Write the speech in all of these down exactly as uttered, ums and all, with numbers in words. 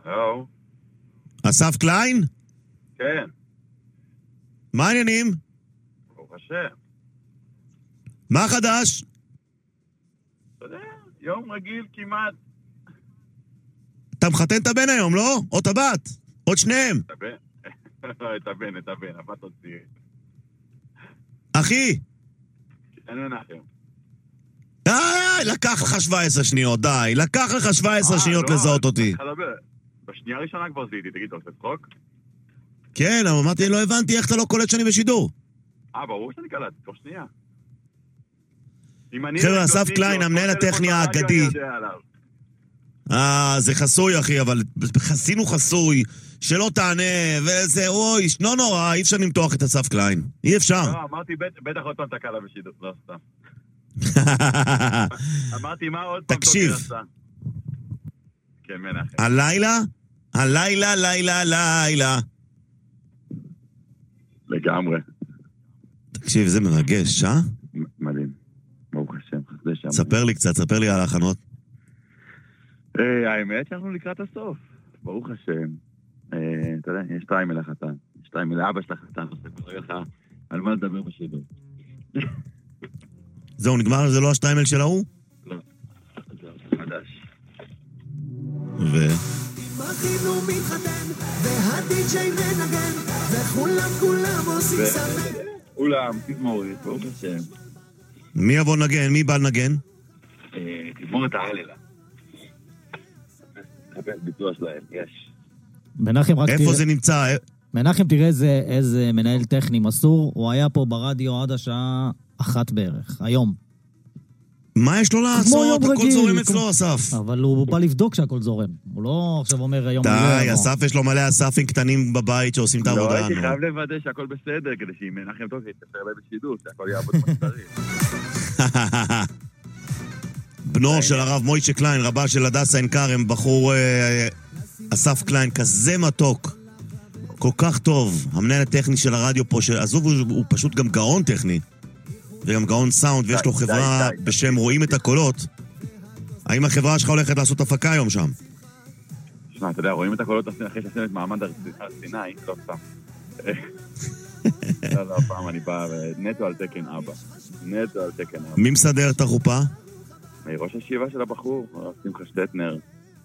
הלו. אסף קליין? כן. מה העניינים? ברוך השם. מה חדש? אתה יודע, יום רגיל כמעט. אתה מחתן את הבן היום, לא? או את הבת? עוד שניהם. את הבן. את הבן, את הבן, הבת עוד צעיר. אחי! אין מנחם. די, לקח לך שבע עשרה שניות, די. לקח לך שבע עשרה שניות לזהות אותי. בשנייה הראשונה כבר זיהיתי, תגיד, אתה עושה צחוק? כן, אבל אמרתי, לא הבנתי איך אתה לא קולט שאני בשידור. אה, ברור שאני קלט, תוך שנייה. חבר'ה, אסף קליין, המנהל הטכני האגדי. אה, זה חסוי, אחי, אבל עשינו חסוי, שלא תענה, וזה, אוי, לא נורא, אי אפשר למתוח את אסף קליין. אי אפשר. לא, אמרתי, בטח עוד פעם תקלה בשידור, לא סתם. אמרתי, מה עוד פעם תקשיב. כן, מנחם. הלילה? הלילה, לילה, לילה. לגמרי. תקשיב, זה מרגש, אה? מדהים. ברוך השם, חסדי שם. ספר לי קצת, ספר לי על ההכנות. האמת שאנחנו לקראת הסוף. ברוך השם. אתה יודע, יש טיימל לחתן. יש טיימל לאבא של החתן. אני לך על מה לדבר בשידור. זהו, נגמר, זה לא השטיימל של ההוא? לא. זה חדש. ו... מכינו מתחתן, והדי-ג'יי מנגן, וכולם כולם עושים סמל. אולם, תזמורת, ברוך השם. מי יבוא נגן? מי בא לנגן? תזמורת ההללה. חפש ביצוע שלהם, יש. מנחם, רק איפה זה נמצא? מנחם, תראה איזה מנהל טכני מסור, הוא היה פה ברדיו עד השעה אחת בערך, היום. מה יש לו לעשות? הכל זורם אצלו, אסף. אבל הוא בא לבדוק שהכל זורם. הוא לא עכשיו אומר היום... די, אסף יש לו מלא אספים קטנים בבית שעושים את העבודה. לא, הייתי חייב לוודא שהכל בסדר, כדי שאם מנחם טוב יתפר אליי בשידור, שהכל יעבוד כמו שצריך. בנו של הרב מוישה קליין, רבה של הדסה עין כרם, בחור אסף קליין, כזה מתוק. כל כך טוב. המנהל הטכני של הרדיו פה, עזוב, הוא פשוט גם גאון טכני. וגם גאון סאונד, ויש לו חברה בשם רואים את הקולות. האם החברה שלך הולכת לעשות הפקה היום שם? שמע, אתה יודע, רואים את הקולות אחרי שעשינו את מעמד הסיני, לא סתם. לא, לא, הפעם אני בא נטו על תקן אבא. נטו על תקן אבא. מי מסדר את החופה? ראש השיבה של הבחור, שמחה שטטנר.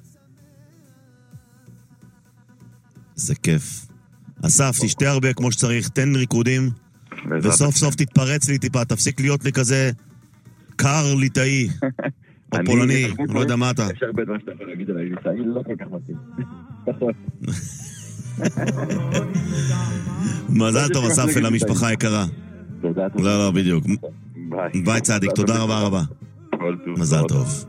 זה כיף. אסף, תשתה הרבה כמו שצריך, תן ריקודים. וסוף סוף תתפרץ לי טיפה, תפסיק להיות לי כזה קר ליטאי, או פולני, לא יודע מה אתה. יש הרבה דברים שאתה יכול להגיד עליי, ליטאי לא כל כך מתאים. מזל טוב אסף אל המשפחה היקרה. תודה. לא, לא, בדיוק. ביי צדיק, תודה רבה רבה. מזל טוב.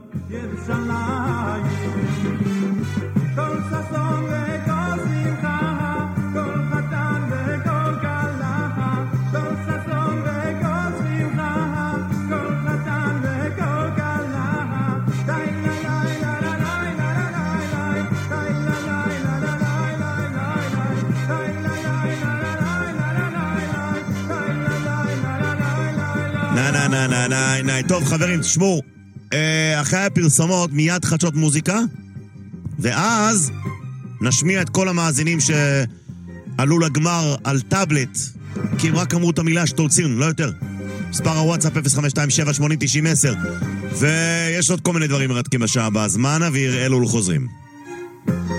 נה נה נה נה נה נה. טוב חברים, תשמעו, אחרי הפרסומות מיד חדשות מוזיקה, ואז נשמיע את כל המאזינים שעלו לגמר על טאבלט, כי הם רק אמרו את המילה שתולצין, לא יותר. מספר הוואטסאפ אפס חמש שתיים שבע שמונים תשעים עשר, ויש עוד כל מיני דברים מרתקים בשעה הבאה. זמן אוויר, אלול חוזרים.